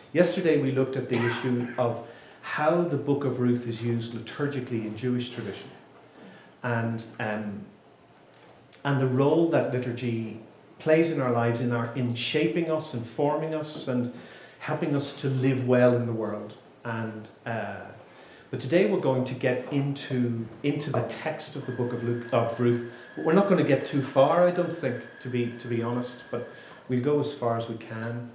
Yesterday we looked at the issue of how the book of Ruth is used liturgically in Jewish tradition, and the role that liturgy plays in our lives, in shaping us, informing us, and helping us to live well in the world. But today we're going to get into the text of the book of Ruth. We're not going to get too far, I don't think, to be honest, but we'll go as far as we can.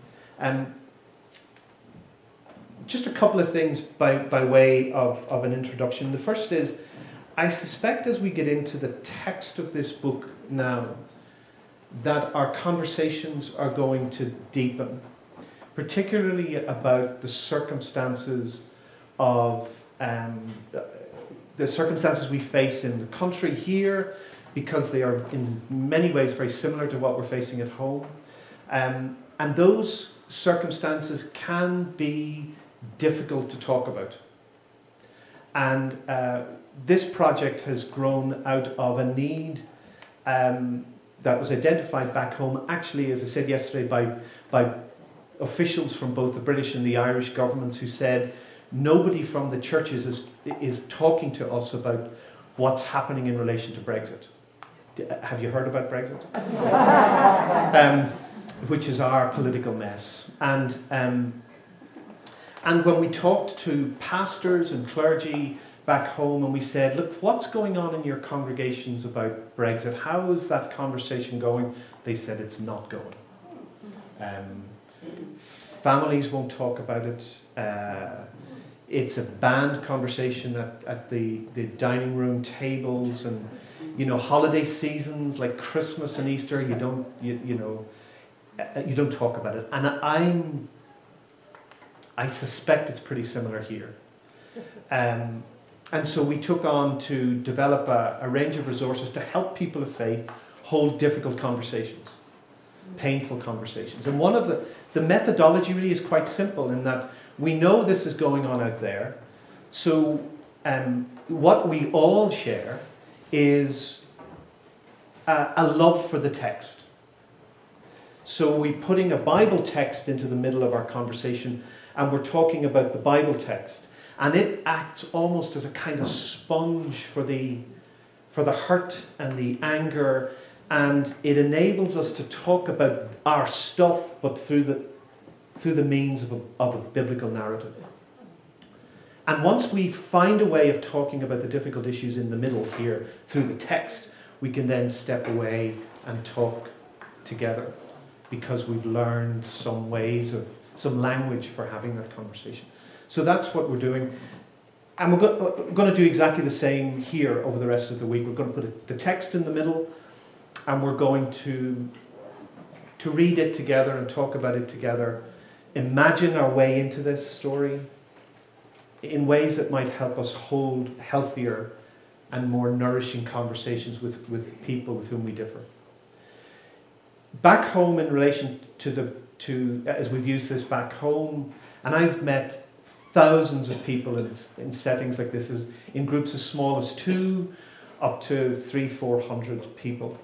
Just a couple of things by way of an introduction. The first is, I suspect as we get into the text of this book now, that our conversations are going to deepen, particularly about the circumstances of the circumstances we face in the country here, because they are in many ways very similar to what we're facing at home. And those circumstances can be difficult to talk about. And this project has grown out of a need that was identified back home, actually, as I said yesterday, by officials from both the British and the Irish governments, who said nobody from the churches is talking to us about what's happening in relation to Brexit. Have you heard about Brexit? Which is our political mess. And when we talked to pastors and clergy back home and we said, look, what's going on in your congregations about Brexit? How is that conversation going? They said it's not going. Families won't talk about it. It's a banned conversation at the dining room tables, and holiday seasons like Christmas and Easter, you don't talk about it. And I suspect it's pretty similar here. And so we took on to develop a range of resources to help people of faith hold difficult conversations, painful conversations. And one of the methodology really is quite simple, in that we know this is going on out there. So what we all share is a love for the text. So we're putting a Bible text into the middle of our conversation, and we're talking about the Bible text. And it acts almost as a kind of sponge for the hurt and the anger, and it enables us to talk about our stuff, but through the means of a biblical narrative. And once we find a way of talking about the difficult issues in the middle here through the text, we can then step away and talk together, because we've learned some language for having that conversation. So that's what we're doing. And we're going to do exactly the same here over the rest of the week. We're going to put the text in the middle, and we're going to read it together and talk about it together, imagine our way into this story in ways that might help us hold healthier and more nourishing conversations with people with whom we differ. Back home, in relation to as we've used this back home, and I've met thousands of people in settings like this, in groups as small as 2 up to 300-400 people.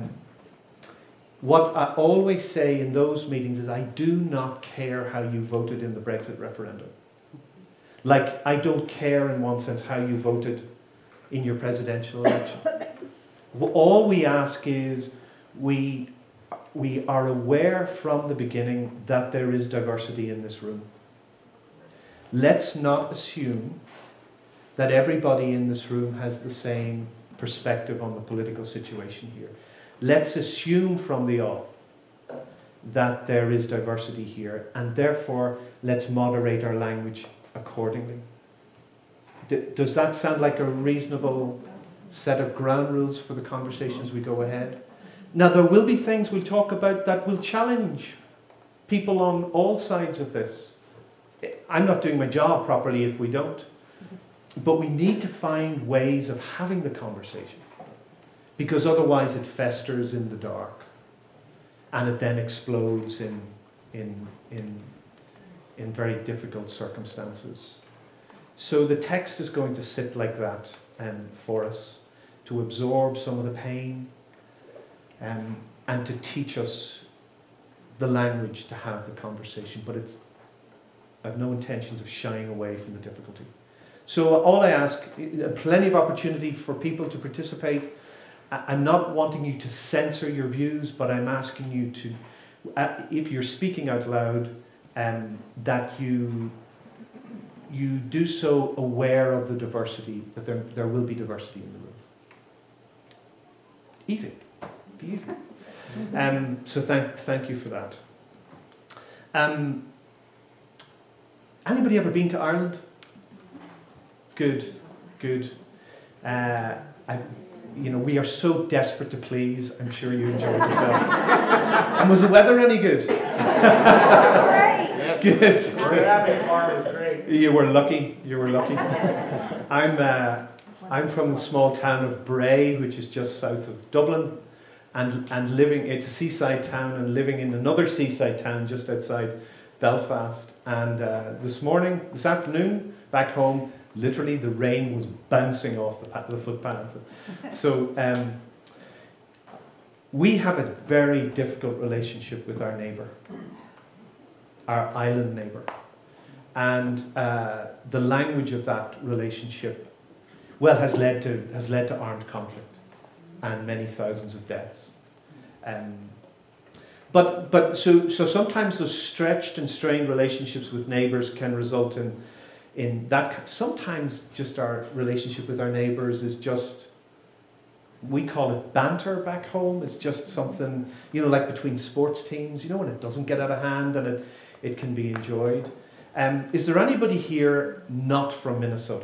What I always say in those meetings is, I do not care how you voted in the Brexit referendum. Like, I don't care in one sense how you voted in your presidential election. All we ask is, we are aware from the beginning that there is diversity in this room. Let's not assume that everybody in this room has the same perspective on the political situation here. Let's assume from the off that there is diversity here, and therefore let's moderate our language accordingly. Does that sound like a reasonable set of ground rules for the conversations we go ahead? Now, there will be things we'll talk about that will challenge people on all sides of this. I'm not doing my job properly if we don't. But we need to find ways of having the conversation, because otherwise it festers in the dark, and it then explodes in very difficult circumstances. So the text is going to sit like that for us, to absorb some of the pain, and to teach us the language to have the conversation. But I've no intentions of shying away from the difficulty. So all I ask, plenty of opportunity for people to participate. I'm not wanting you to censor your views, but I'm asking you to, if you're speaking out loud, that you do so aware of the diversity, that there will be diversity in the room. Easy. Be easy. So thank you for that. Anybody ever been to Ireland? Good. We are so desperate to please. I'm sure you enjoyed yourself. And was the weather any good? Great. Good. Great. You were lucky. I'm from the small town of Bray, which is just south of Dublin, and living. It's a seaside town, and living in another seaside town just outside Belfast. And this afternoon, back home, literally the rain was bouncing off the footpaths. So we have a very difficult relationship with our neighbour, our island neighbour. And the language of that relationship, has led to armed conflict and many thousands of deaths. So sometimes those stretched and strained relationships with neighbours can result in that. Sometimes just our relationship with our neighbours is just, we call it banter back home. It's just something, like between sports teams, when it doesn't get out of hand and it can be enjoyed. Is there anybody here not from Minnesota?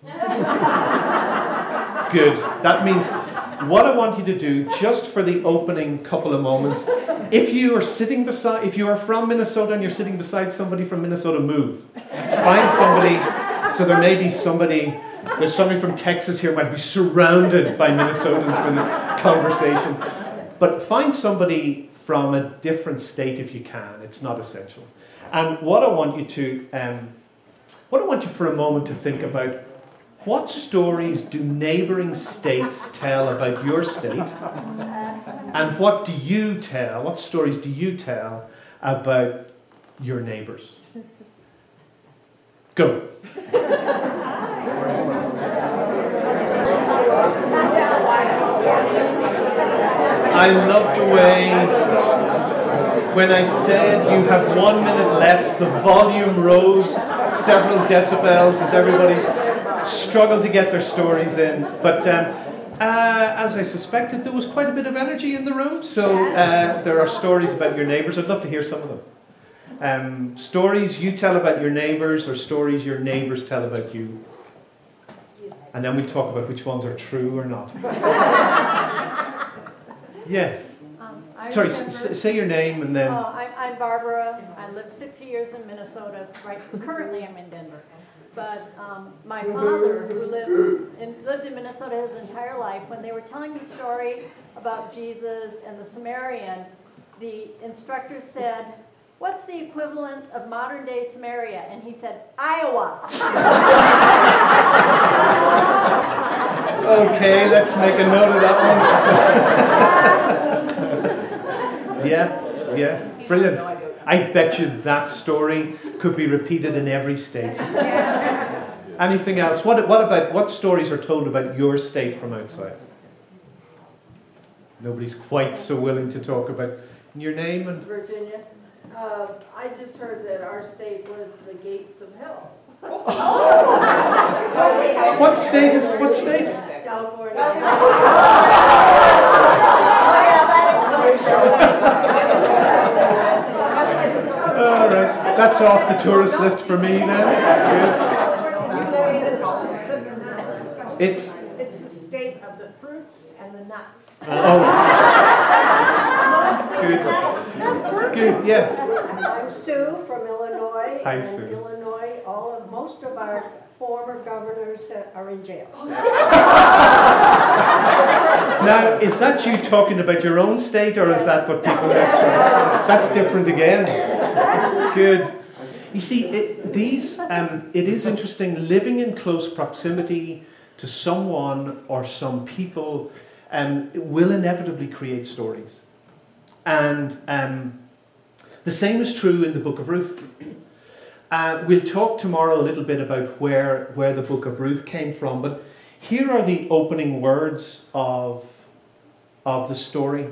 Good. That means what I want you to do, just for the opening couple of moments, if you are from Minnesota and you're sitting beside somebody from Minnesota, move. Find somebody. So there's somebody from Texas here, might be surrounded by Minnesotans for this conversation. But find somebody from a different state if you can. It's not essential. And what I want you for a moment to think about, what stories do neighbouring states tell about your state? And what stories do you tell about your neighbours? Go. I love the way, when I said you have 1 minute left, the volume rose several decibels as everybody struggled to get their stories in. But as I suspected, there was quite a bit of energy in the room, so there are stories about your neighbours. I'd love to hear some of them. Stories you tell about your neighbours, or stories your neighbours tell about you. And then we talk about which ones are true or not. Yes. Sorry, say your name and then... I'm Barbara. I lived 60 years in Minnesota. Currently I'm in Denver. But my father, who lived in Minnesota his entire life, when they were telling the story about Jesus and the Samaritan, the instructor said, "What's the equivalent of modern-day Samaria?" And he said, "Iowa." Okay, let's make a note of that one. Yeah, brilliant. I bet you that story could be repeated in every state. Anything else? What stories are told about your state from outside? Nobody's quite so willing to talk about your name and... Virginia. I just heard that our state was the gates of hell. What state? California. All right, that's off the tourist list for me then. Good. It's the state of the fruits and the nuts. Oh. Good. Yes. I'm Sue from Illinois. Hi, and Sue. Illinois, most of our former governors are in jail. Now, is that you talking about your own state, or is that what people ask? That's different again. Good. You see, it is interesting living in close proximity to someone or some people will inevitably create stories. And the same is true in the book of Ruth. We'll talk tomorrow a little bit about where the book of Ruth came from, but here are the opening words of the story.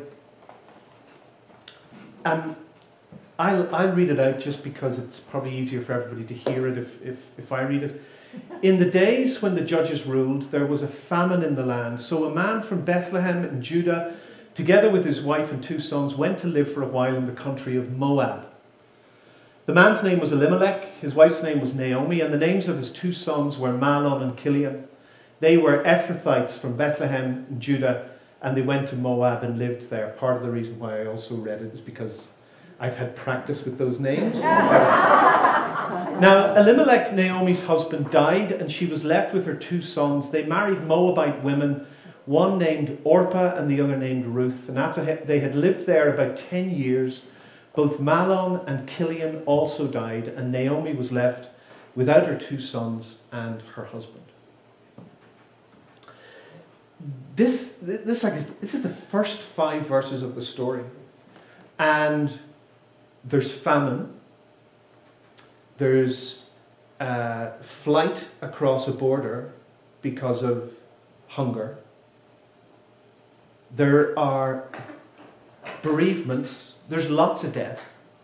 I'll read it out just because it's probably easier for everybody to hear it if I read it. In the days when the judges ruled, there was a famine in the land. So a man from Bethlehem in Judah, together with his wife and 2 sons, went to live for a while in the country of Moab. The man's name was Elimelech, his wife's name was Naomi, and the names of his 2 sons were Mahlon and Chilion. They were Ephrathites from Bethlehem in Judah, and they went to Moab and lived there. Part of the reason why I also read it is because I've had practice with those names. Now, Elimelech, Naomi's husband, died, and she was left with her 2 sons. They married Moabite women, one named Orpah and the other named Ruth. And after they had lived there about 10 years, both Mahlon and Chilion also died, and Naomi was left without her 2 sons and her husband. This is the first 5 verses of the story. And there's famine. There's flight across a border because of hunger. There are bereavements. There's lots of death.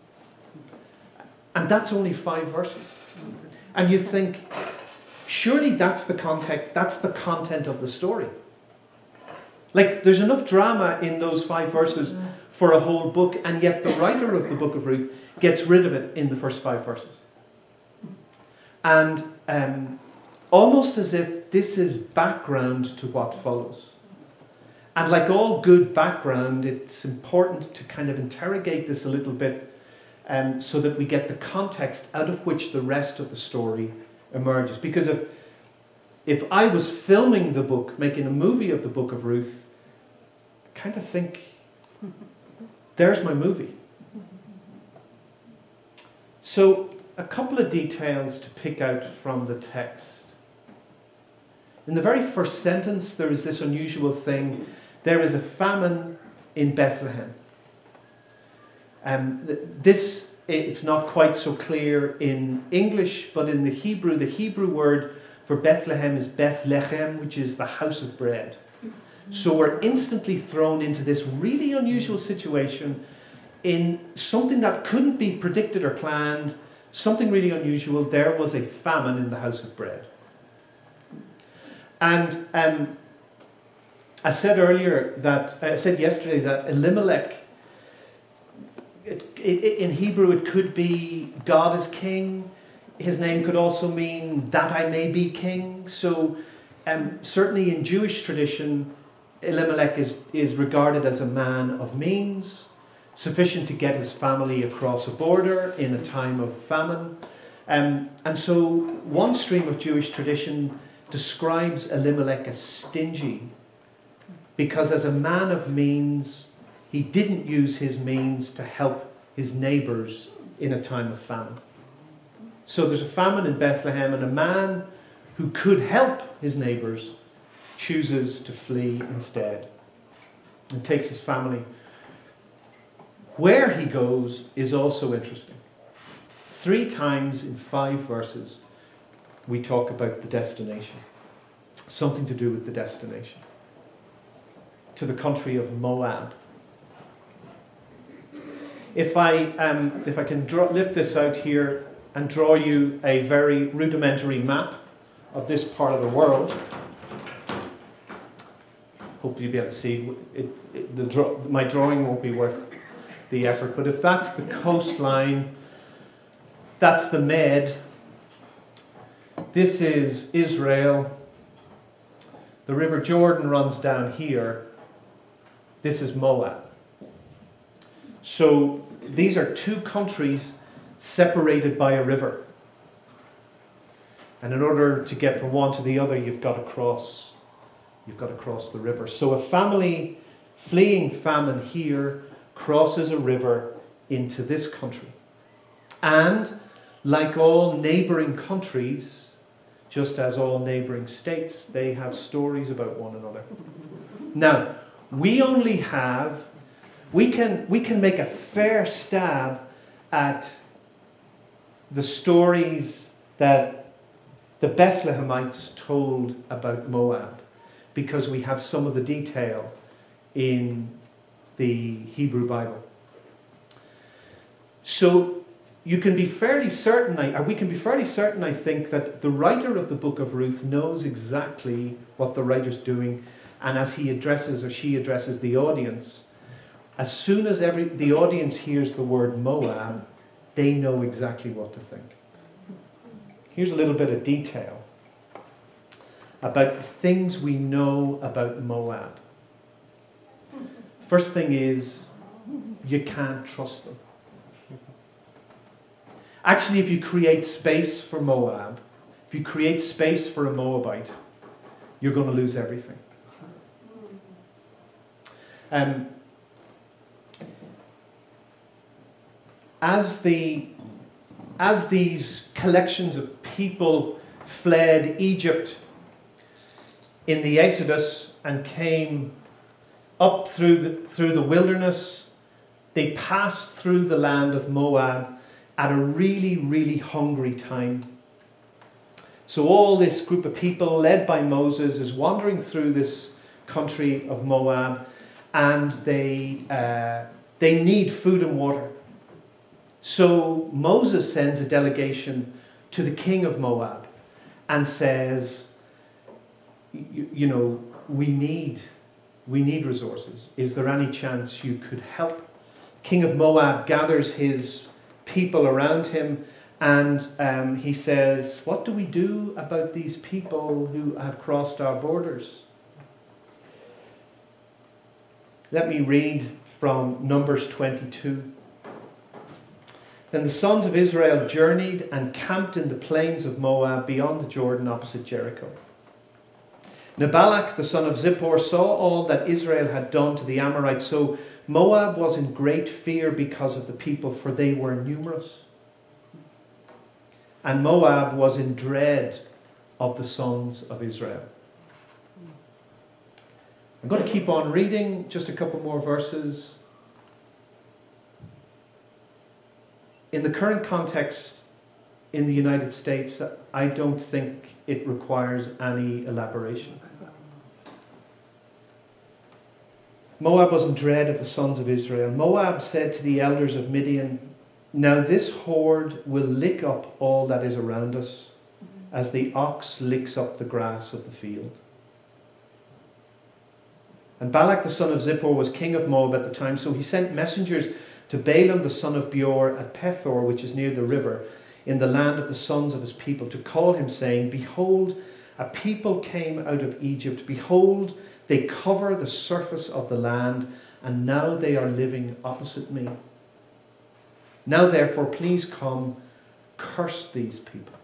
And that's only 5 verses. And you think, surely that's the context, that's the content of the story. Like, there's enough drama in those 5 verses for a whole book, and yet the writer of the book of Ruth gets rid of it in the first 5 verses. And almost as if this is background to what follows. And like all good background, it's important to kind of interrogate this a little bit so that we get the context out of which the rest of the story emerges. Because if I was filming the book, making a movie of the book of Ruth, I kind of think, there's my movie. So, a couple of details to pick out from the text. In the very first sentence, there is this unusual thing. There is a famine in Bethlehem. It's not quite so clear in English, but in the Hebrew word for Bethlehem is Bethlehem, which is the house of bread. So we're instantly thrown into this really unusual situation in something that couldn't be predicted or planned, something really unusual. There was a famine in the house of bread. And I said yesterday that Elimelech, in Hebrew it could be God is king. His name could also mean that I may be king. So certainly in Jewish tradition, Elimelech is regarded as a man of means, sufficient to get his family across a border in a time of famine. And so one stream of Jewish tradition describes Elimelech as stingy, because as a man of means, he didn't use his means to help his neighbours in a time of famine. So there's a famine in Bethlehem, and a man who could help his neighbours chooses to flee instead and takes his family. Where he goes is also interesting. 3 times in 5 verses, we talk about the destination. Something to do with the destination. To the country of Moab. If I can lift this out here and draw you a very rudimentary map of this part of the world. Hope you'll be able to see it. My drawing won't be worth the effort, but if that's the coastline, that's the Med. This is Israel. The River Jordan runs down here. This is Moab. So these are 2 countries separated by a river. And in order to get from one to the other, you've got to cross the river. So a family fleeing famine here crosses a river into this country. And like all neighbouring countries, just as all neighbouring states, they have stories about one another. Now, we can make a fair stab at the stories that the Bethlehemites told about Moab, because we have some of the detail in the Hebrew Bible. So you can be fairly certain, we can be fairly certain, I think, that the writer of the book of Ruth knows exactly what the writer's doing, and as he addresses or she addresses the audience, as soon as the audience hears the word Moab, they know exactly what to think. Here's a little bit of detail about things we know about Moab. First thing is, you can't trust them. Actually, if you create space for Moab, if you create space for a Moabite, you're going to lose everything. As these collections of people fled Egypt in the Exodus and came up through the wilderness, they passed through the land of Moab at a really, really hungry time. So all this group of people led by Moses is wandering through this country of Moab, and they need food and water. So Moses sends a delegation to the king of Moab and says, you know, we need resources. Is there any chance you could help? King of Moab gathers his people around him, and he says, what do we do about these people who have crossed our borders? Let me read from Numbers 22. Then the sons of Israel journeyed and camped in the plains of Moab beyond the Jordan opposite Jericho. Now Balak, the son of Zippor, saw all that Israel had done to the Amorites. So Moab was in great fear because of the people, for they were numerous. And Moab was in dread of the sons of Israel. I'm going to keep on reading, just a couple more verses. In the current context in the United States, I don't think it requires any elaboration. Moab was in dread of the sons of Israel. Moab said to the elders of Midian, now this horde will lick up all that is around us, as the ox licks up the grass of the field. And Balak the son of Zippor was king of Moab at the time, so he sent messengers to Balaam the son of Beor at Pethor, which is near the river, in the land of the sons of his people, to call him, saying, behold, a people came out of Egypt. Behold, they cover the surface of the land, and now they are living opposite me. Now therefore, please come, curse these people.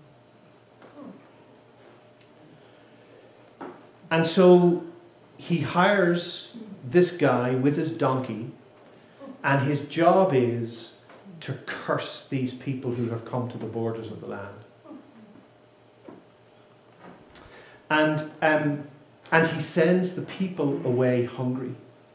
And so he hires this guy with his donkey, and his job is to curse these people who have come to the borders of the land. And he sends the people away hungry.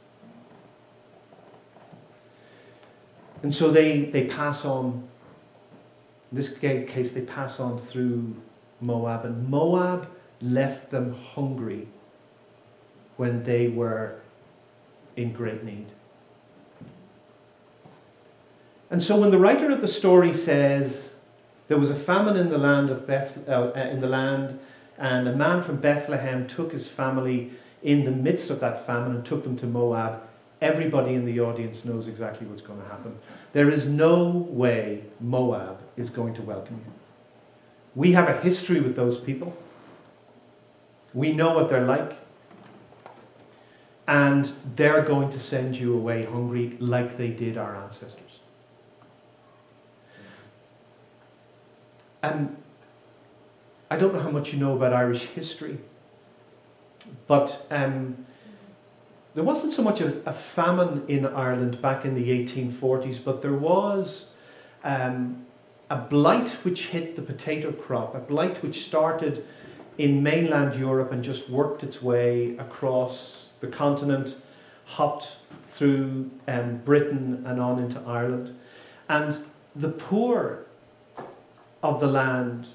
And so they pass on, in this case they pass on through Moab, and Moab left them hungry when they were in great need. And so when the writer of the story says there was a famine in the land and a man from Bethlehem took his family in the midst of that famine and took them to Moab, everybody in the audience knows exactly what's going to happen. There is no way Moab is going to welcome you. We have a history with those people. We know what they're like. And they're going to send you away hungry like they did our ancestors. I don't know how much you know about Irish history, but there wasn't so much a famine in Ireland back in the 1840s, but there was a blight which hit the potato crop, a blight which started in mainland Europe and just worked its way across the continent, hopped through Britain and on into Ireland. And the poor of the land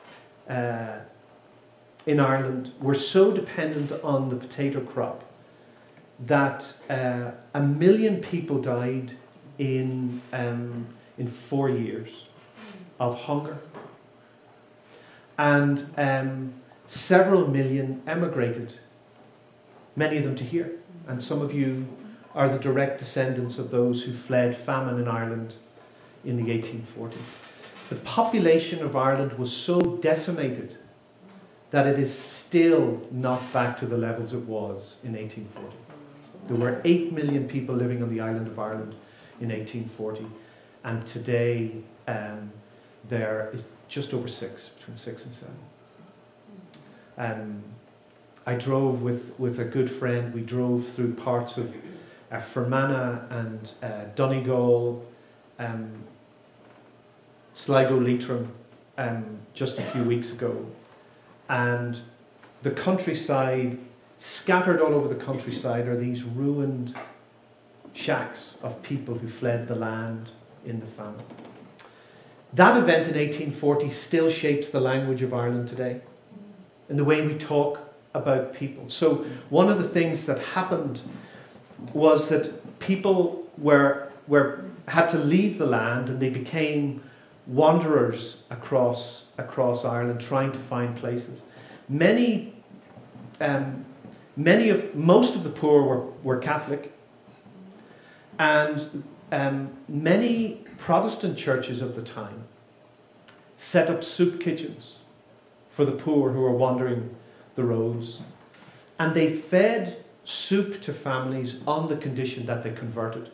in Ireland were so dependent on the potato crop that 1 million people died in 4 years of hunger. And several million emigrated, many of them to here. And some of you are the direct descendants of those who fled famine in Ireland in the 1840s. The population of Ireland was so decimated that it is still not back to the levels it was in 1840. There were 8 million people living on the island of Ireland in 1840, and today there is just over 6, between 6 and 7. I drove with a good friend. We drove through parts of Fermanagh and Donegal, Sligo, Leitrim, just a few weeks ago. And the countryside, scattered all over the countryside, are these ruined shacks of people who fled the land in the famine. That event in 1840 still shapes the language of Ireland today and the way we talk about people. So one of the things that happened was that people had to leave the land, and they became wanderers across Ireland, trying to find places. Most of the poor were Catholic, and many Protestant churches of the time set up soup kitchens for the poor who were wandering the roads, and they fed soup to families on the condition that they converted.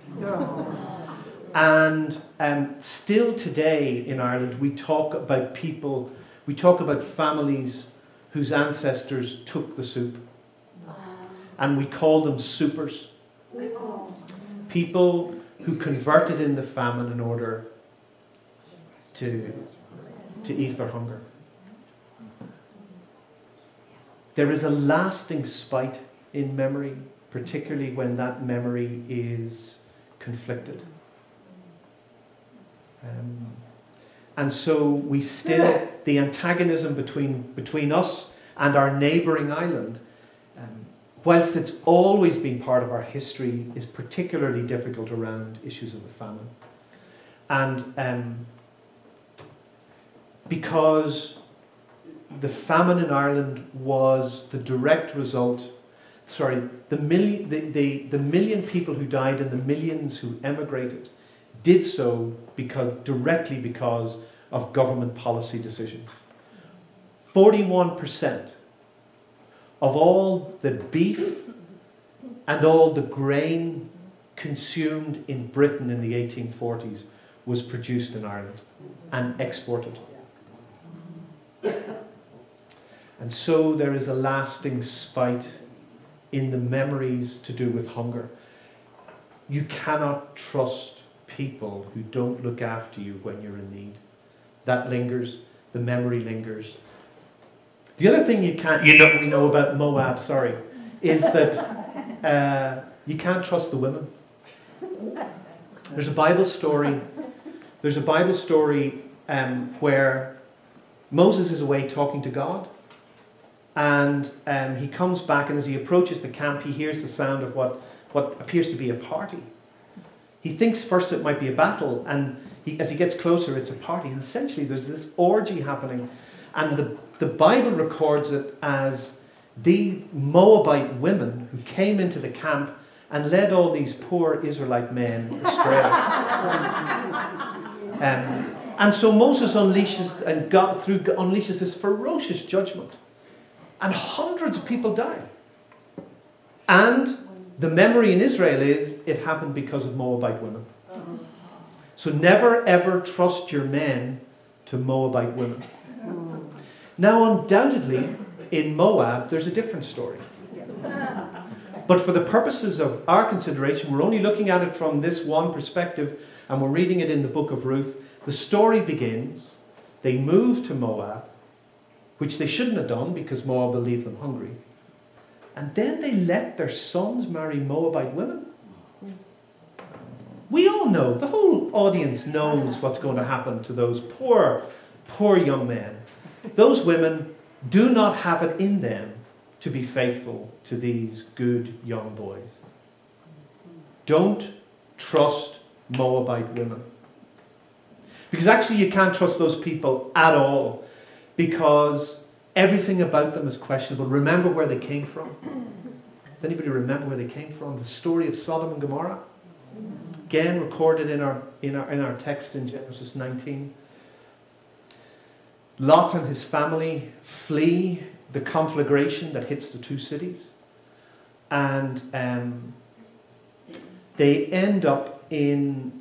And still today in Ireland, we talk about families whose ancestors took the soup, and we call them soupers. People who converted in the famine in order to ease their hunger. There is a lasting spite in memory, particularly when that memory is conflicted. And so we still, the antagonism between us and our neighbouring island, whilst it's always been part of our history, is particularly difficult around issues of the famine. And because the famine in Ireland was the direct result, the million people who died and the millions who emigrated did so directly because of government policy decisions. 41% of all the beef and all the grain consumed in Britain in the 1840s was produced in Ireland and exported. And so there is a lasting spite in the memories to do with hunger. You cannot trust people who don't look after you when you're in need. That lingers, the memory lingers. The other thing we know about Moab, is that you can't trust the women. There's a Bible story where Moses is away talking to God, and he comes back, and as he approaches the camp, he hears the sound of what appears to be a party. He thinks first it might be a battle, and as he gets closer, it's a party. And essentially there's this orgy happening, and the Bible records it as the Moabite women who came into the camp and led all these poor Israelite men astray. And so Moses unleashes this ferocious judgment, and hundreds of people die. And the memory in Israel is it happened because of Moabite women. So never ever trust your men to Moabite women. Now, undoubtedly, in Moab, there's a different story. But for the purposes of our consideration, we're only looking at it from this one perspective, and we're reading it in the book of Ruth. The story begins, they move to Moab, which they shouldn't have done because Moab will leave them hungry. And then they let their sons marry Moabite women. We all know, the whole audience knows what's going to happen to those poor poor young men, those women do not have it in them to be faithful to these good young boys. Don't trust Moabite women. Because actually you can't trust those people at all, because everything about them is questionable. Remember where they came from? Does anybody remember where they came from? The story of Sodom and Gomorrah? Again, recorded in our text in Genesis 19. Lot and his family flee the conflagration that hits the two cities. And they end up in,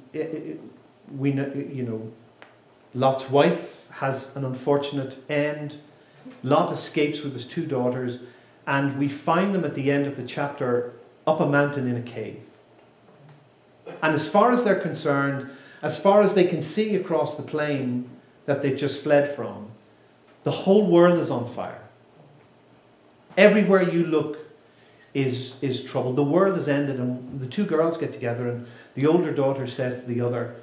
Lot's wife has an unfortunate end. Lot escapes with his two daughters, and we find them at the end of the chapter up a mountain in a cave. And as far as they're concerned, as far as they can see across the plain that they've just fled from, the whole world is on fire. Everywhere you look is trouble. The world has ended, and the two girls get together, and the older daughter says to the other,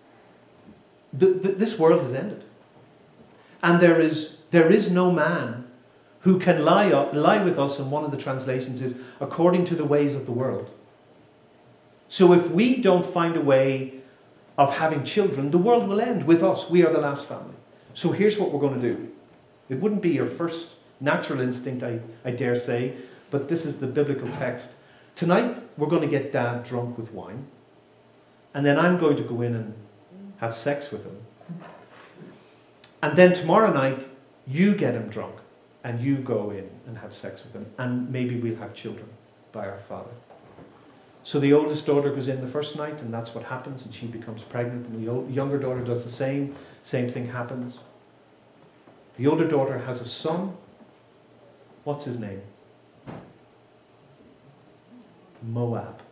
this world has ended. And there is no man who can lie with us, and one of the translations is, according to the ways of the world. So if we don't find a way of having children, the world will end with us. We are the last family. So here's what we're going to do. It wouldn't be your first natural instinct, I dare say, but this is the biblical text. Tonight, we're going to get Dad drunk with wine, and then I'm going to go in and have sex with him. And then tomorrow night, you get him drunk, and you go in and have sex with him, and maybe we'll have children by our father. So the oldest daughter goes in the first night, and that's what happens, and she becomes pregnant, and the younger daughter does the same thing happens. The older daughter has a son. What's his name? Moab.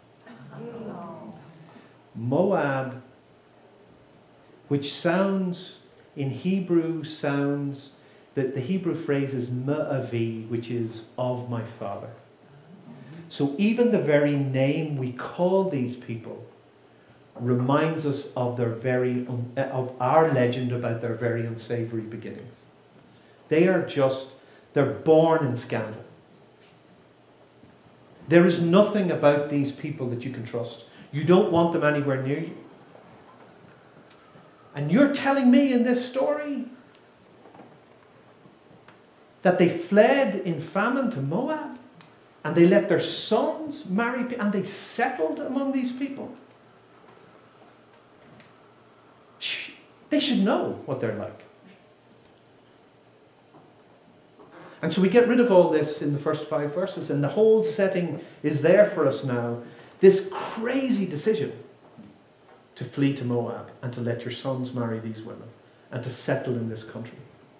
Moab, which sounds, in Hebrew sounds, that the Hebrew phrase is Ma'avi, which is of my father. So even the very name we call these people reminds us of of our legend about their very unsavory beginnings. They're born in scandal. There is nothing about these people that you can trust. You don't want them anywhere near you. And you're telling me in this story that they fled in famine to Moab, and they let their sons marry, and they settled among these people. They should know what they're like. And so we get rid of all this in the first 5 verses, and the whole setting is there for us now. This crazy decision to flee to Moab and to let your sons marry these women and to settle in this country.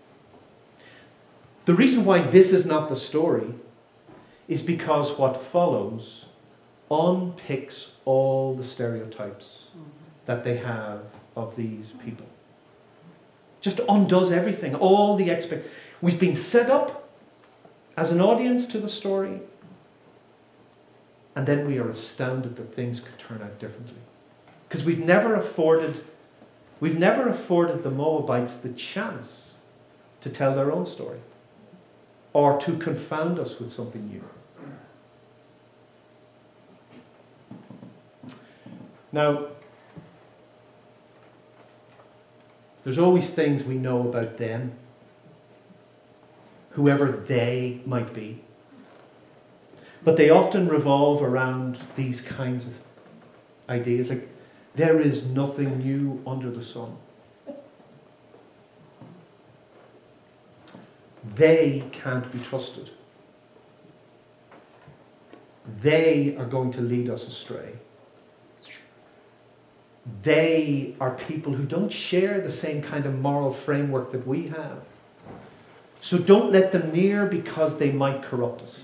The reason why this is not the story is because what follows unpicks all the stereotypes that they have of these people. Just undoes everything, all the We've been set up as an audience to the story, and then we are astounded that things could turn out differently. Because we've never afforded the Moabites the chance to tell their own story or to confound us with something new. Now, there's always things we know about them, whoever they might be. But they often revolve around these kinds of ideas, like there is nothing new under the sun. They can't be trusted. They are going to lead us astray. They are people who don't share the same kind of moral framework that we have. So don't let them near, because they might corrupt us.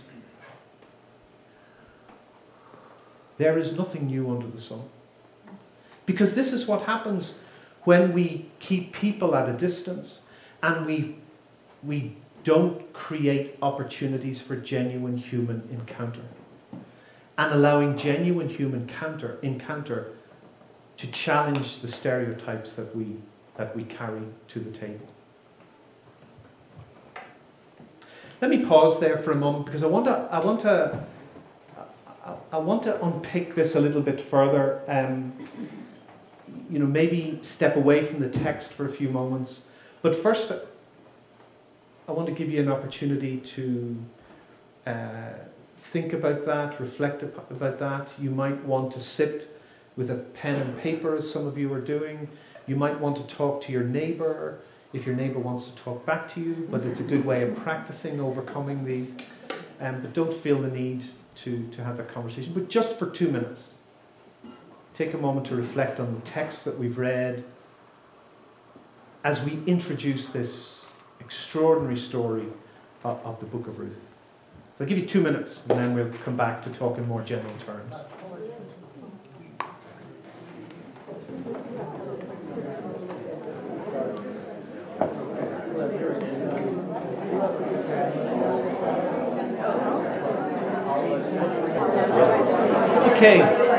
There is nothing new under the sun. Because this is what happens when we keep people at a distance and we don't create opportunities for genuine human encounter. And allowing genuine human encounter to challenge the stereotypes that we carry to the table. let me pause there for a moment because I want to unpick this a little bit further. Maybe step away from the text for a few moments. But first, I want to give you an opportunity to think about that, reflect about that. You might want to sit with a pen and paper, as some of you are doing. You might want to talk to your neighbour, if your neighbour wants to talk back to you, but it's a good way of practicing overcoming these. But don't feel the need to have that conversation. But just for 2 minutes, take a moment to reflect on the text that we've read as we introduce this extraordinary story of the book of Ruth. So I'll give you 2 minutes, and then we'll come back to talk in more general terms. Okay.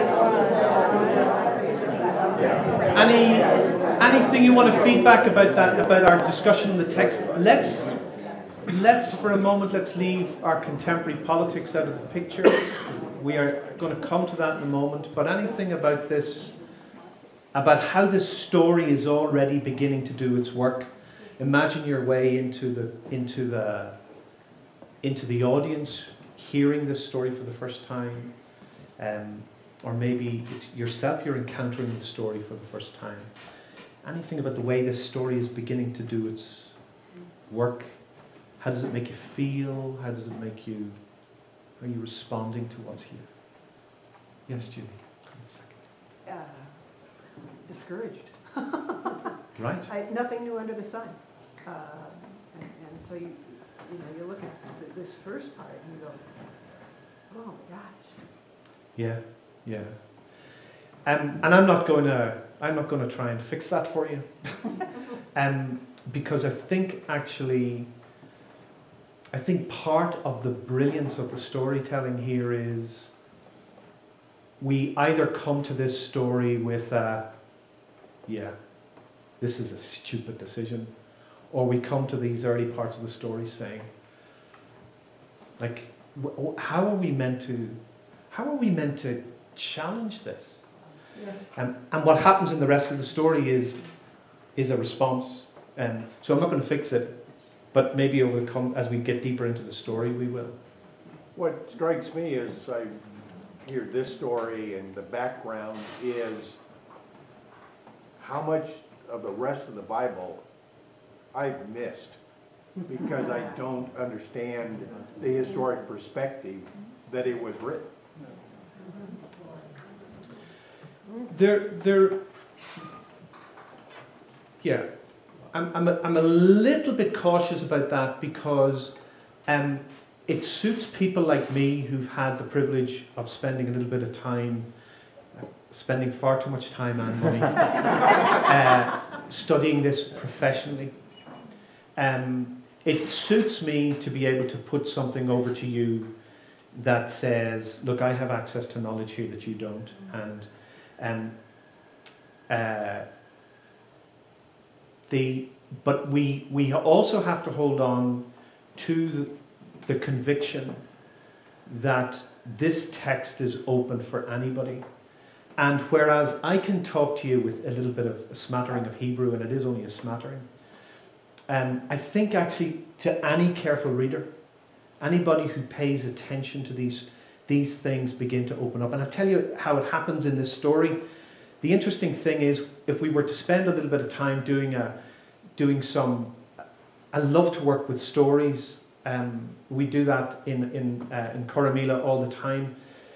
Anything you want to feedback about that, about our discussion on the text? Let's for a moment, let's leave our contemporary politics out of the picture. We are going to come to that in a moment. But anything about this, about how this story is already beginning to do its work. Imagine your way into the audience, hearing this story for the first time. Or maybe it's yourself, you're encountering the story for the first time. Anything about the way this story is beginning to do its work? How does it make you feel? How does it make you... Are you responding to what's here? Yes, Julie. Come a second. Discouraged. Right. Nothing new under the sun. And so you look at this first part and you go, oh my gosh. Yeah. And I'm not going to try and fix that for you, because I think part of the brilliance of the storytelling here is we either come to this story with this is a stupid decision, or we come to these early parts of the story saying, like, how are we meant to challenge this? Yeah. And what happens in the rest of the story is a response. So I'm not going to fix it, but maybe it will come as we get deeper into the story. We will. What strikes me as I hear this story and the background is how much of the rest of the Bible I've missed because I don't understand the historic perspective that it was written. I'm a little bit cautious about that because it suits people like me who've had the privilege of spending a little bit of time, spending far too much time and money studying this professionally. It suits me to be able to put something over to you that says, look, I have access to knowledge here that you don't, but we also have to hold on to the conviction that this text is open for anybody. And whereas I can talk to you with a little bit of a smattering of Hebrew, and it is only a smattering, I think actually to any careful reader, anybody who pays attention to these things begin to open up. And I'll tell you how it happens in this story. The interesting thing is, if we were to spend a little bit of time doing some, I love to work with stories. We do that in Coromila all the time.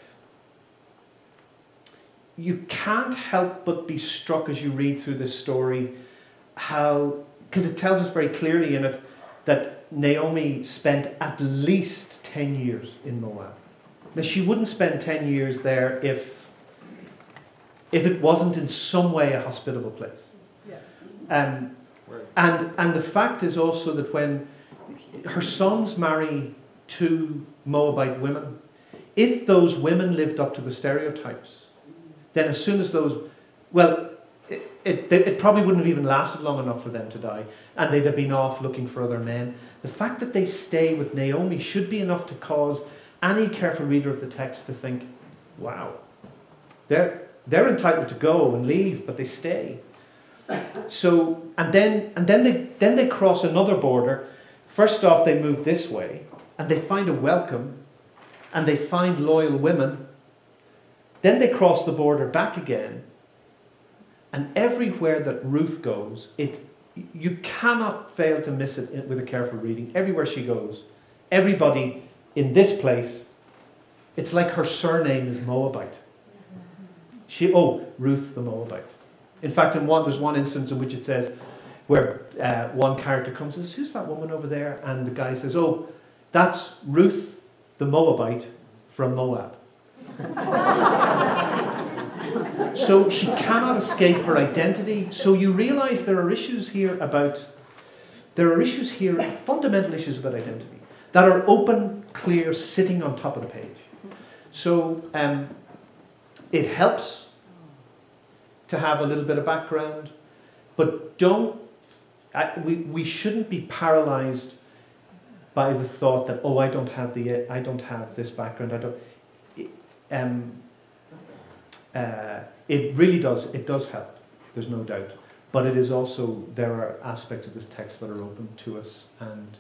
You can't help but be struck as you read through this story because it tells us very clearly in it that Naomi spent at least 10 years in Moab. Now, she wouldn't spend 10 years there if it wasn't in some way a hospitable place. Yeah. And the fact is also that when her sons marry two Moabite women, if those women lived up to the stereotypes, then as soon as those... Well, it probably wouldn't have even lasted long enough for them to die, and they'd have been off looking for other men. The fact that they stay with Naomi should be enough to cause any careful reader of the text to think, wow, they're entitled to go and leave, but they stay. So, and then they cross another border. First off, they move this way, and they find a welcome, and they find loyal women. Then they cross the border back again, and everywhere that Ruth goes, you cannot fail to miss it with a careful reading. Everywhere she goes, everybody in this place, it's like her surname is Moabite. Ruth the Moabite. In fact, there's one instance in which it says, where one character comes and says, who's that woman over there? And the guy says, oh, that's Ruth the Moabite from Moab. So she cannot escape her identity. So you realize there are issues here, fundamental issues about identity, that are open, clear, sitting on top of the page. So it helps to have a little bit of background, but we shouldn't be paralyzed by the thought that, I don't have this background. It really does. It does help. There's no doubt. But it is also, there are aspects of this text that are open to us, and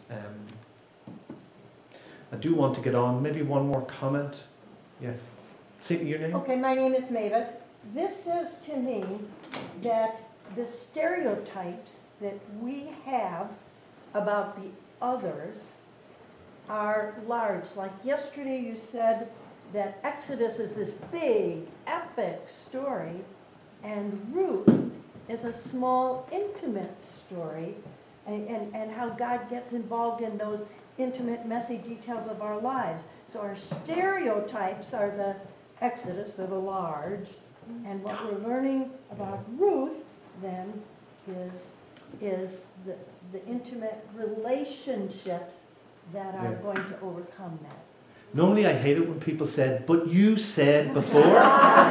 I do want to get on. Maybe one more comment. Yes. Say your name. Okay, my name is Mavis. This says to me that the stereotypes that we have about the others are large. Like yesterday you said that Exodus is this big, epic story, and Ruth is a small, intimate story, and how God gets involved in those intimate, messy details of our lives. So our stereotypes are the Exodus, they're the large, and what we're learning about Ruth then is the intimate relationships that are going to overcome that. Normally I hate it when people said, but you said before. But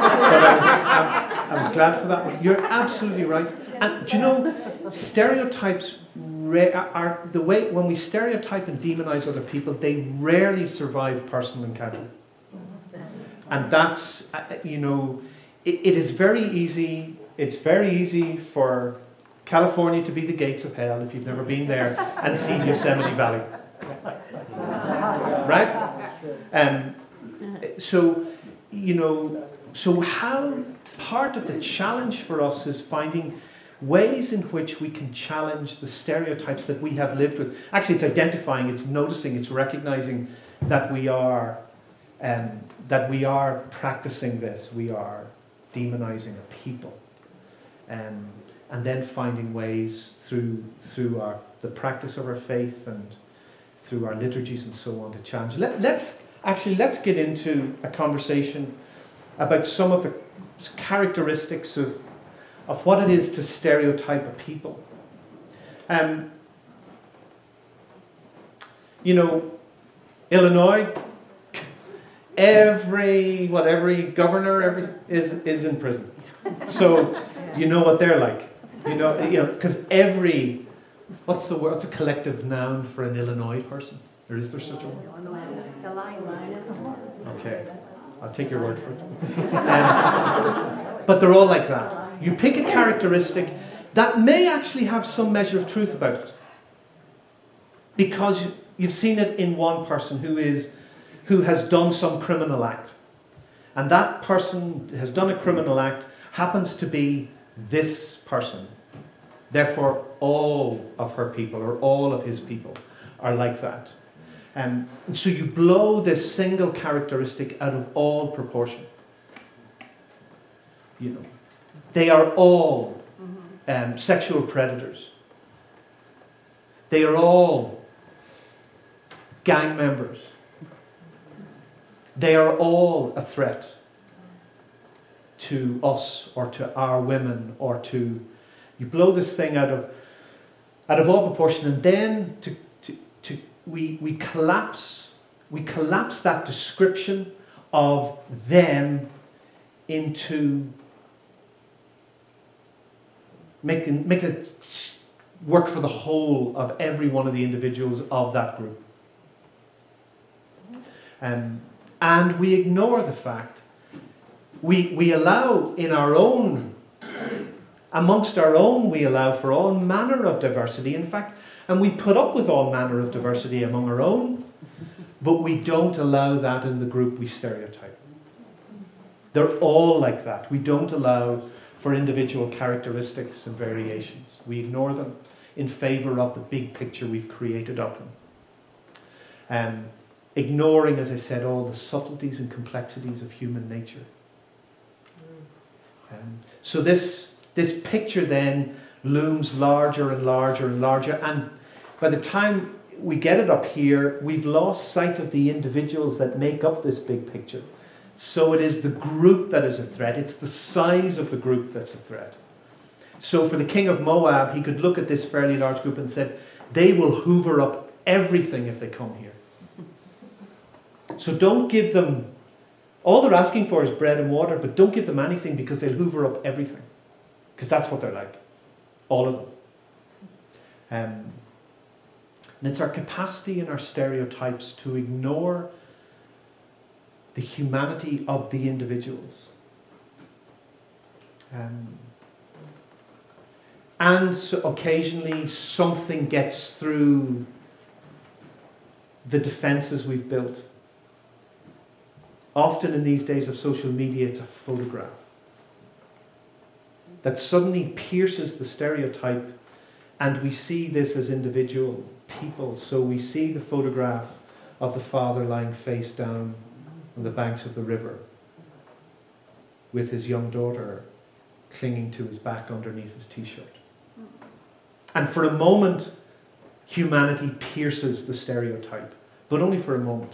I was glad for that one. You're absolutely right. And do you know, stereotypes are the way, when we stereotype and demonize other people, they rarely survive personal encounter. And that's, it is very easy. It's very easy for California to be the gates of hell if you've never been there and seen Yosemite Valley. Right? So how part of the challenge for us is finding ways in which we can challenge the stereotypes that we have lived with. Actually, it's identifying, it's noticing, it's recognizing that we are practicing this. We are demonizing a people, and then finding ways through the practice of our faith and through our liturgies and so on to challenge. Let's get into a conversation about some of the characteristics of what it is to stereotype a people. Illinois, every governor is in prison. So you know what they're like. Because what's the word? What's a collective noun for an Illinois person? Or is there such a word? The line. Okay, I'll take your word for it. But they're all like that. You pick a characteristic that may actually have some measure of truth about it, because you've seen it in one person who has done some criminal act, and that person has done a criminal act happens to be this person. Therefore, all of her people or all of his people are like that. And so you blow this single characteristic out of all proportion. They are all sexual predators. They are all gang members. They are all a threat to us or to our women or to... You blow this thing out of all proportion, and then we collapse that description of them into make it work for the whole of every one of the individuals of that group. And we ignore the fact, we allow in our own, amongst our own, we allow for all manner of diversity, in fact, and we put up with all manner of diversity among our own, but we don't allow that in the group we stereotype. They're all like that. We don't allow for individual characteristics and variations. We ignore them in favour of the big picture we've created of them. Ignoring, as I said, all the subtleties and complexities of human nature. So this picture then looms larger and larger and larger, and by the time we get it up here, we've lost sight of the individuals that make up this big picture. So it is the group that is a threat. It's the size of the group that's a threat. So for the king of Moab, he could look at this fairly large group and said, they will hoover up everything if they come here. So don't give them, all they're asking for is bread and water, but don't give them anything because they'll hoover up everything. Because that's what they're like. All of them. And it's our capacity and our stereotypes to ignore the humanity of the individuals. And so occasionally something gets through the defenses we've built. Often in these days of social media, it's a photograph that suddenly pierces the stereotype, and we see this as individual people. So we see the photograph of the father lying face down on the banks of the river with his young daughter clinging to his back underneath his t-shirt. And for a moment, humanity pierces the stereotype, but only for a moment.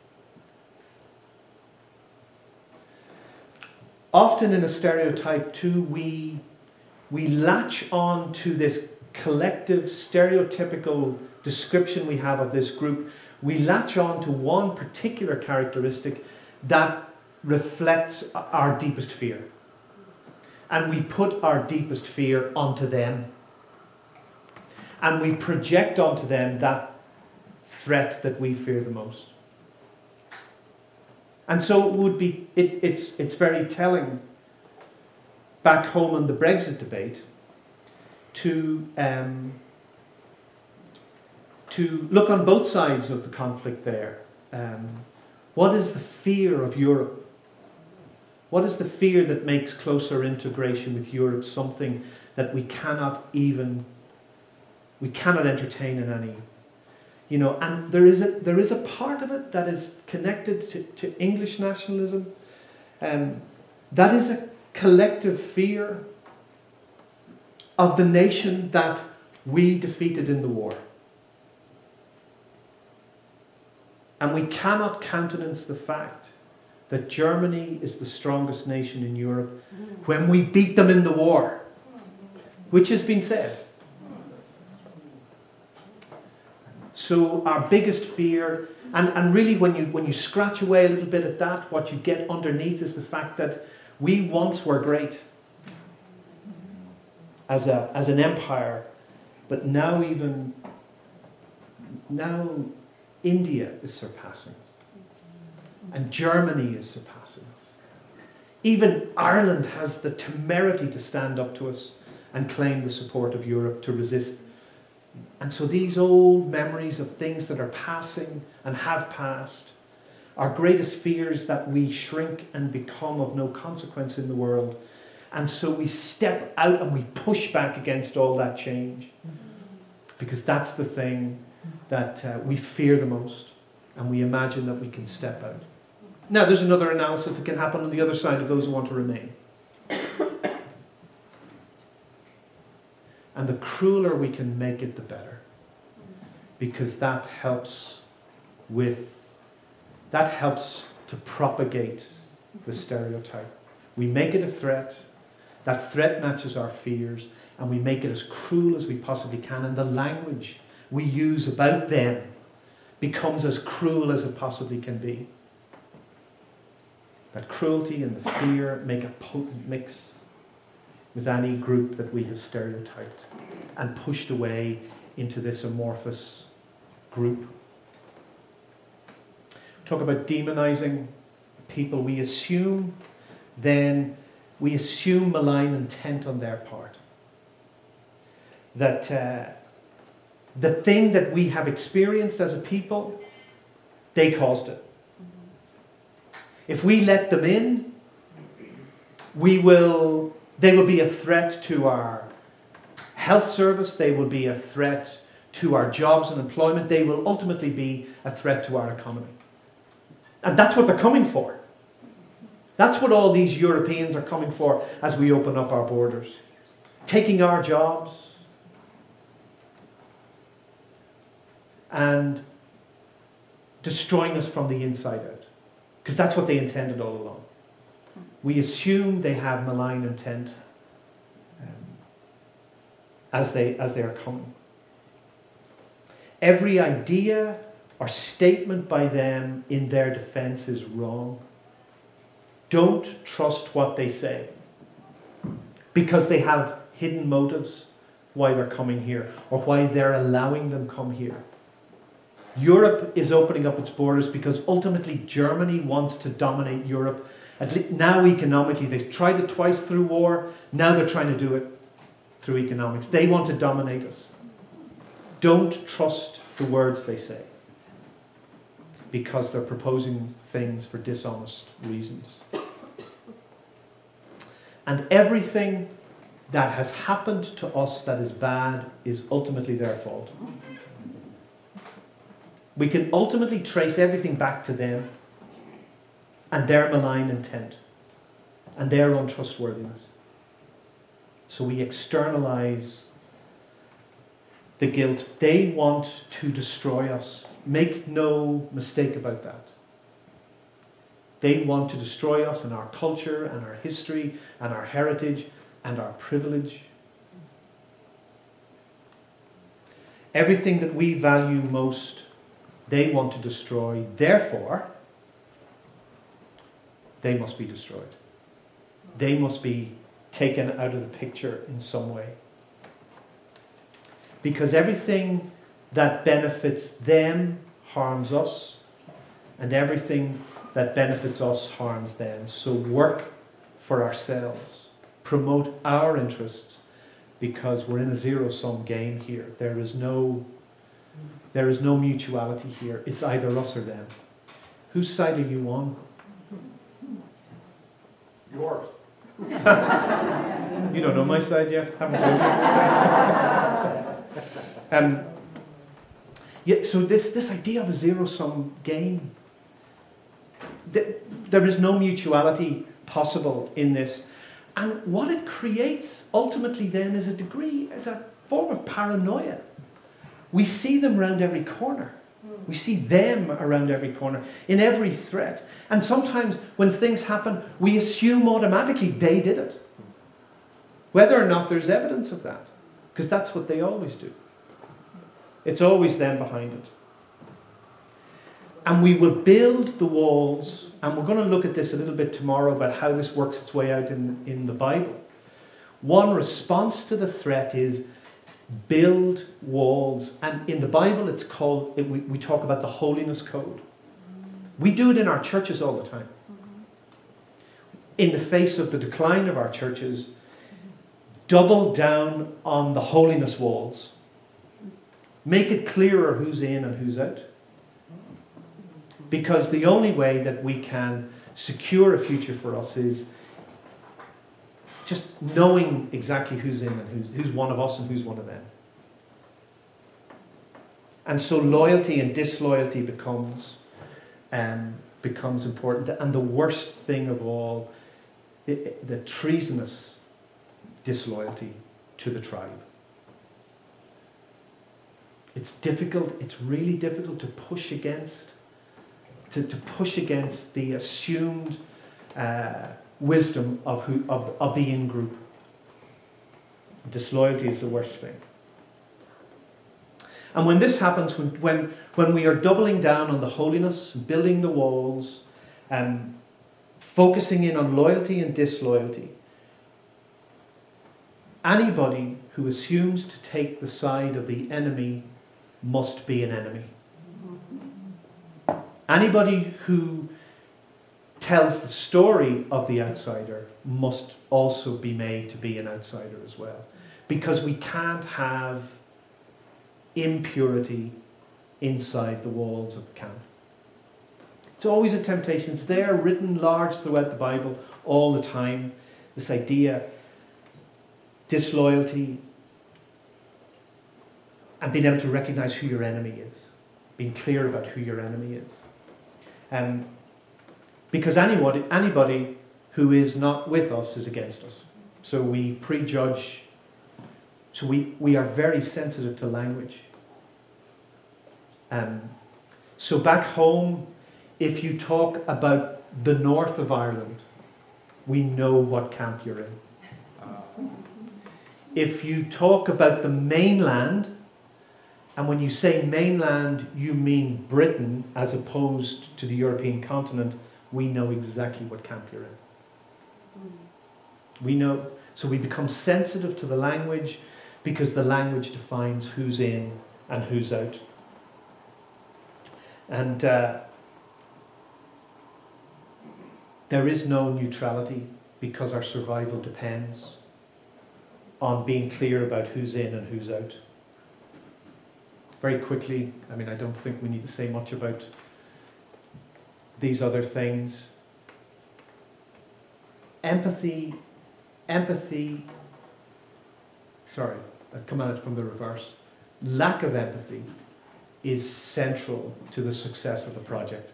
Often in a stereotype too, we latch on to this collective stereotypical description we have of this group. We latch on to one particular characteristic that reflects our deepest fear. And we put our deepest fear onto them. And we project onto them that threat that we fear the most. And so it would be, it's very telling back home in the Brexit debate to look on both sides of the conflict there. What is the fear of Europe? What is the fear that makes closer integration with Europe something that we cannot entertain in any? And there is a part of it that is connected to English nationalism. That is a collective fear of the nation that we defeated in the war. And we cannot countenance the fact that Germany is the strongest nation in Europe when we beat them in the war, which has been said. So our biggest fear, and really when you scratch away a little bit at that, what you get underneath is the fact that we once were great as an empire, but now India is surpassing us. And Germany is surpassing us. Even Ireland has the temerity to stand up to us and claim the support of Europe to resist. And so these old memories of things that are passing and have passed, our greatest fears that we shrink and become of no consequence in the world. And so we step out and we push back against all that change. Because that's the thing that we fear the most. And we imagine that we can step out. Now there's another analysis that can happen on the other side of those who want to remain. And the crueler we can make it, the better. Because that helps to propagate the stereotype. We make it a threat. That threat matches our fears. And we make it as cruel as we possibly can. And the language we use about them becomes as cruel as it possibly can be. That cruelty and the fear make a potent mix. with any group that we have stereotyped and pushed away into this amorphous group. Talk about demonizing people. We assume malign intent on their part. That the thing that we have experienced as a people, they caused it. If we let them in, they will be a threat to our health service, they will be a threat to our jobs and employment, they will ultimately be a threat to our economy. And that's what they're coming for. That's what all these Europeans are coming for as we open up our borders. Taking our jobs and destroying us from the inside out. Because that's what they intended all along. We assume they have malign intent as they are coming. Every idea or statement by them in their defense is wrong. Don't trust what they say, because they have hidden motives why they're coming here or why they're allowing them come here. Europe is opening up its borders because ultimately Germany wants to dominate Europe. Now economically, they've tried it twice through war, now they're trying to do it through economics. They want to dominate us. Don't trust the words they say, because they're proposing things for dishonest reasons. And everything that has happened to us that is bad is ultimately their fault. We can ultimately trace everything back to them and their malign intent and their untrustworthiness. So we externalize the guilt. They want to destroy us. Make no mistake about that. They want to destroy us and our culture and our history and our heritage and our privilege. Everything that we value most, they want to destroy. Therefore, they must be destroyed. They must be taken out of the picture in some way. Because everything that benefits them harms us, and everything that benefits us harms them. So work for ourselves. Promote our interests, because we're in a zero-sum game here. There is no mutuality here. It's either us or them. Whose side are you on? Yours. You don't know my side yet? Haven't told you. So this idea of a zero-sum game, there is no mutuality possible in this. And what it creates ultimately then is a form of paranoia. We see them around every corner. We see them around every corner, in every threat. And sometimes when things happen, we assume automatically they did it, whether or not there's evidence of that, because that's what they always do. It's always them behind it. And we will build the walls, and we're going to look at this a little bit tomorrow about how this works its way out in the Bible. One response to the threat is build walls. And in the Bible it's called, we talk about the holiness code. We do it in our churches all the time. In the face of the decline of our churches, double down on the holiness walls. Make it clearer who's in and who's out. Because the only way that we can secure a future for us is just knowing exactly who's in and who's one of us and who's one of them. And so loyalty and disloyalty becomes important. And the worst thing of all, the treasonous disloyalty to the tribe. It's difficult, it's really difficult to push against the assumed wisdom of the in-group. Disloyalty is the worst thing. And when this happens, when we are doubling down on the holiness, building the walls, focusing in on loyalty and disloyalty, anybody who assumes to take the side of the enemy must be an enemy. Anybody who tells the story of the outsider must also be made to be an outsider as well. Because we can't have impurity inside the walls of the camp. It's always a temptation. It's there, written large throughout the Bible all the time. This idea, disloyalty, and being able to recognize who your enemy is. Being clear about who your enemy is. Because anybody who is not with us is against us. So we prejudge. So we are very sensitive to language. So back home, if you talk about the north of Ireland, we know what camp you're in. If you talk about the mainland, and when you say mainland, you mean Britain as opposed to the European continent, we know exactly what camp you're in. We know. So we become sensitive to the language because the language defines who's in and who's out. And there is no neutrality because our survival depends on being clear about who's in and who's out. Very quickly, I mean, I don't think we need to say much about these other things. Empathy, sorry, I've come at it from the reverse. Lack of empathy is central to the success of a project.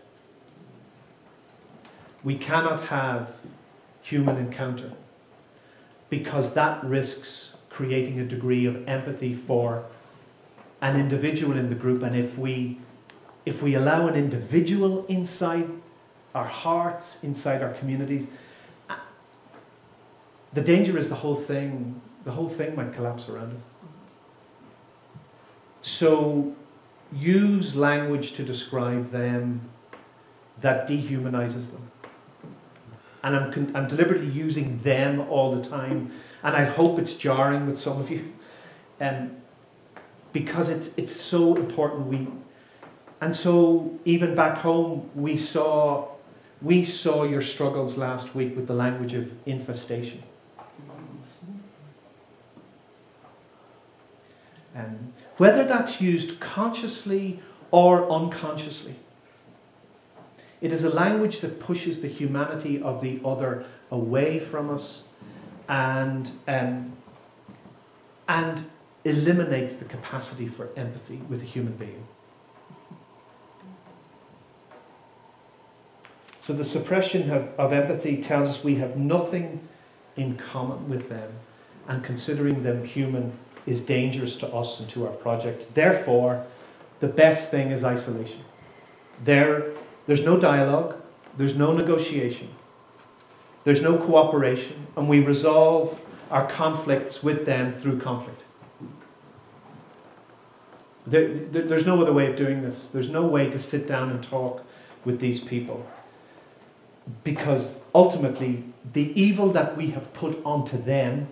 We cannot have human encounter because that risks creating a degree of empathy for an individual in the group, and if we allow an individual inside our hearts, inside our communities, the danger is the whole thing might collapse around us. So use language to describe them that dehumanizes them. And I'm deliberately using them all the time, and I hope it's jarring with some of you. Because it's so important. And so even back home, we saw your struggles last week with the language of infestation. Whether that's used consciously or unconsciously, it is a language that pushes the humanity of the other away from us and eliminates the capacity for empathy with a human being. So the suppression of empathy tells us we have nothing in common with them, and considering them human is dangerous to us and to our project. Therefore, the best thing is isolation. There's no dialogue, there's no negotiation, there's no cooperation, and we resolve our conflicts with them through conflict. There's no other way of doing this. There's no way to sit down and talk with these people. Because ultimately, the evil that we have put onto them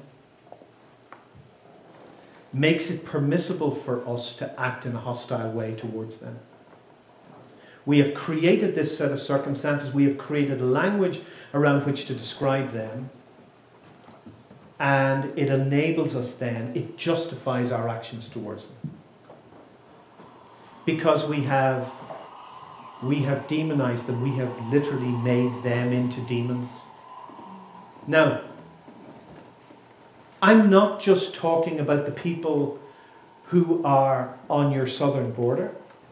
makes it permissible for us to act in a hostile way towards them. We have created this set of circumstances. We have created a language around which to describe them. And it enables us then, it justifies our actions towards them. Because we have demonized them. We have literally made them into demons. Now, I'm not just talking about the people who are on your southern border.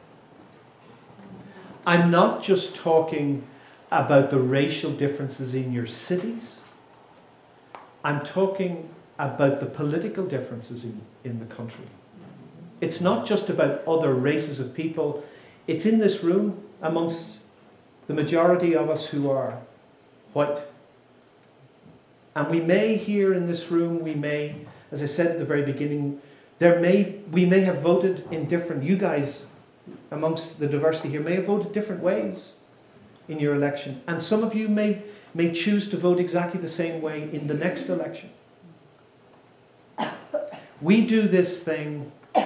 I'm not just talking about the racial differences in your cities. I'm talking about the political differences in the country. It's not just about other races of people. It's in this room amongst the majority of us who are white. And we may here in this room, as I said at the very beginning, we may have voted in different, you guys amongst the diversity here may have voted different ways in your election. And some of you may choose to vote exactly the same way in the next election. We do this thing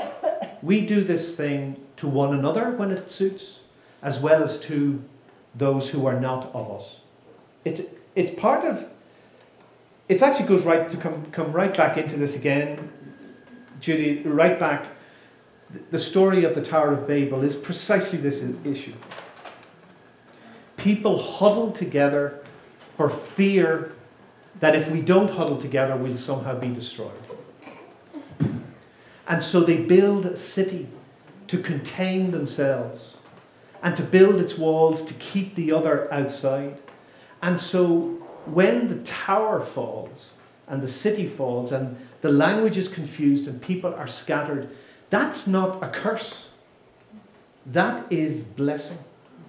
to one another when it suits, as well as to those who are not of us. It's part of, it actually goes right to come right back into this again, Judy, right back. The story of the Tower of Babel is precisely this issue. People huddle together for fear that if we don't huddle together, we'll somehow be destroyed. And so they build a city to contain themselves and to build its walls to keep the other outside. And so when the tower falls and the city falls and the language is confused and people are scattered, that's not a curse. That is blessing.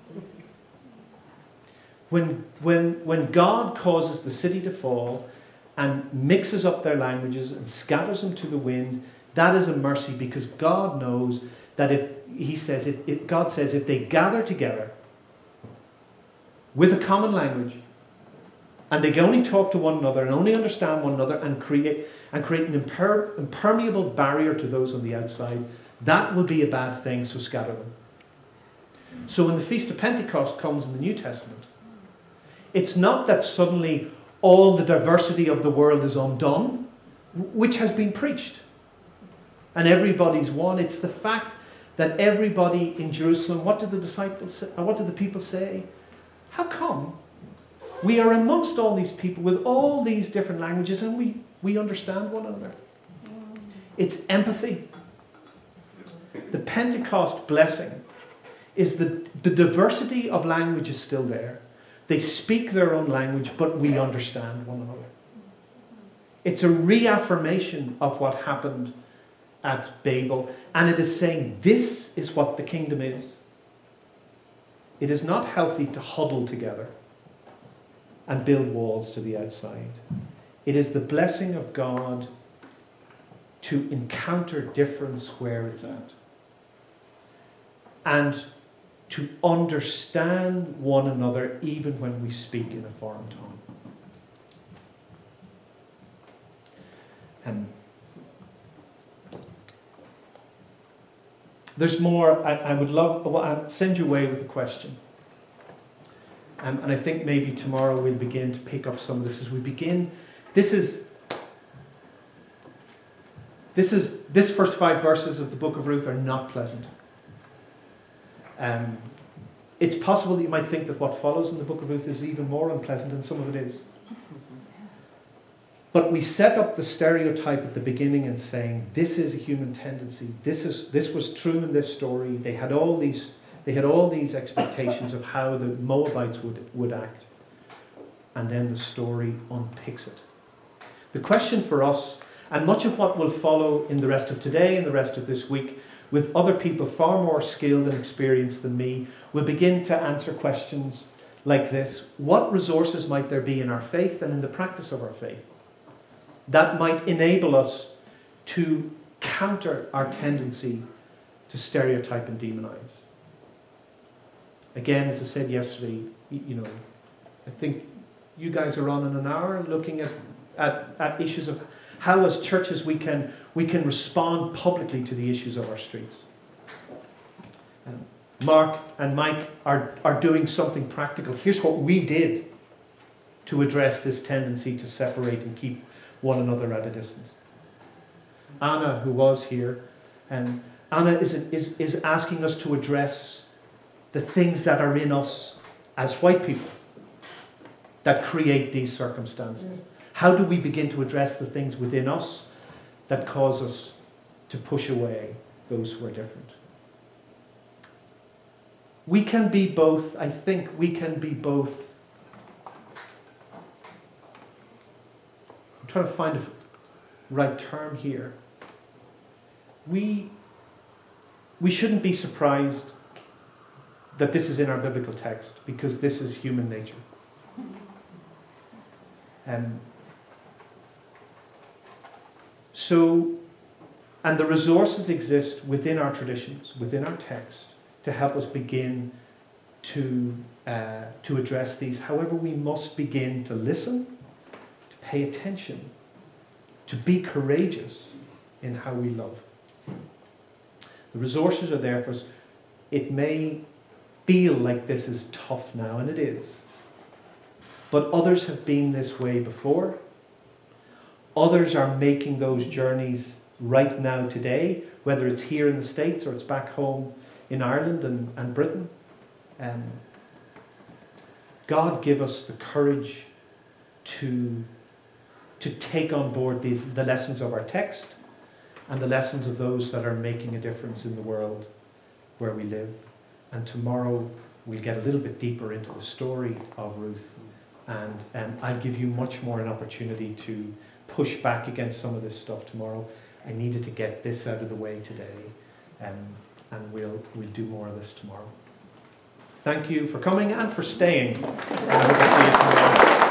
When God causes the city to fall and mixes up their languages and scatters them to the wind, that is a mercy, because God knows that God says if they gather together with a common language and they can only talk to one another and only understand one another and create an impermeable barrier to those on the outside, that will be a bad thing, so scatter them. So when the Feast of Pentecost comes in the New Testament, it's not that suddenly all the diversity of the world is undone, which has been preached, and everybody's one. It's the fact that everybody in Jerusalem, what did the disciples say, or what did the people say? How come we are amongst all these people with all these different languages and we understand one another? It's empathy. The Pentecost blessing is the diversity of language is still there. They speak their own language, but we understand one another. It's a reaffirmation of what happened at Babel, and it is saying this is what the kingdom is. It is not healthy to huddle together and build walls to the outside. It is the blessing of God to encounter difference where it's at, and to understand one another even when we speak in a foreign tongue. There's more. I'll send you away with a question. And I think maybe tomorrow we'll begin to pick up some of this as we begin. This first 5 verses of the book of Ruth are not pleasant. It's possible that you might think that what follows in the book of Ruth is even more unpleasant, and some of it is. But we set up the stereotype at the beginning and saying, this is a human tendency. This was true in this story. They had all these expectations of how the Moabites would act. And then the story unpicks it. The question for us, and much of what will follow in the rest of today and the rest of this week, with other people far more skilled and experienced than me, will begin to answer questions like this. What resources might there be in our faith and in the practice of our faith that might enable us to counter our tendency to stereotype and demonize? Again, as I said yesterday, I think you guys are on in an hour looking at issues of how as churches we can respond publicly to the issues of our streets. Mark and Mike are doing something practical. Here's what we did to address this tendency to separate and keep one another at a distance. Anna, who was here, Anna is asking us to address the things that are in us as white people that create these circumstances. How do we begin to address the things within us that cause us to push away those who are different? We can be both, I think we can be both. I'm trying to find a right term here. We shouldn't be surprised that this is in our biblical text, because this is human nature. And the resources exist within our traditions, within our text, to help us begin to address these. However, we must begin to listen, to pay attention, to be courageous, in how we love. The resources are there for us. It may feel like this is tough now, and it is. But others have been this way before. Others are making those journeys right now today, whether it's here in the States or it's back home in Ireland and Britain. God give us the courage to take on board the lessons of our text and the lessons of those that are making a difference in the world where we live. And tomorrow we'll get a little bit deeper into the story of Ruth, and I'll give you much more an opportunity to push back against some of this stuff tomorrow. I needed to get this out of the way today, and we'll do more of this tomorrow. Thank you for coming and for staying. And I hope to see you tomorrow.